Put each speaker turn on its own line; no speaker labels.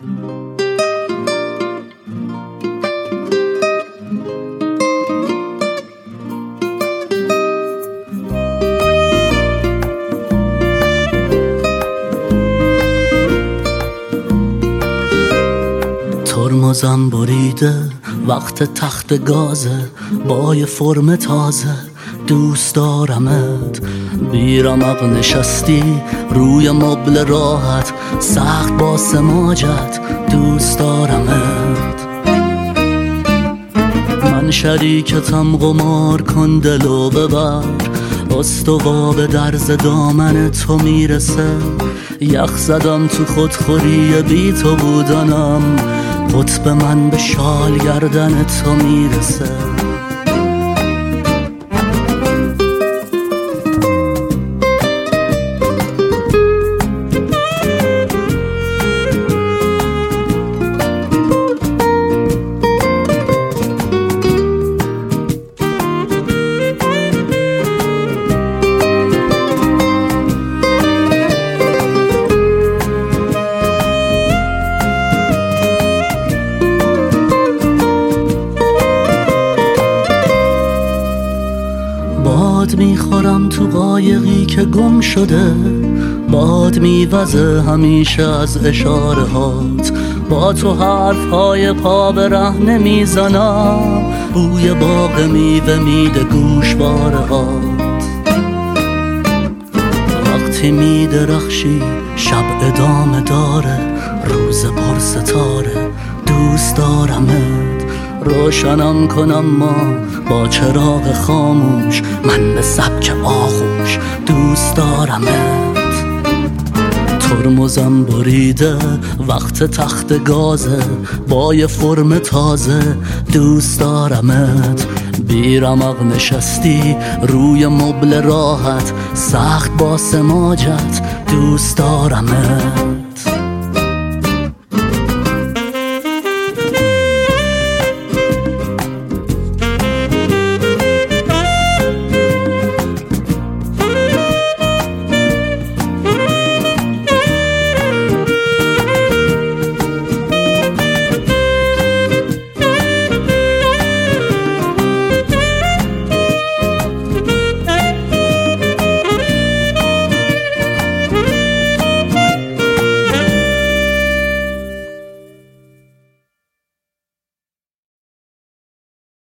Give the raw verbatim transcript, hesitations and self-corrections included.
ترمزم بریده وقت تخت گازه، با یه فرم تازه دوست دارمت. بیرمق نشستی روی مبل راحت، سخت با سماجت دوست دارمت. من شریکتم قمار کن دلو ببر، استوا به درز دامن تو میرسه. یخ زدم تو خودخوری بی تو بودنم، قطب من به شال گردن تو میرسه. باد میخورم تو قایقی که گم شده، باد میوزه همیشه از اشاره هات. با تو حرف های پا به ره نمیزنم، بوی باغ میوه میده گوشواره هات. وقتی میدرخشی شب ادامه داره، روز پر ستاره دوست دارمت. روشنم کنم ما با چراغ خاموش، من به سبک آغوش دوست دارمت. ترمزم بریده وقت تخت گازه، با یه فرم تازه دوست دارمت. بیرمق نشستی روی مبل راحت، سخت با سماجت دوست دارمت.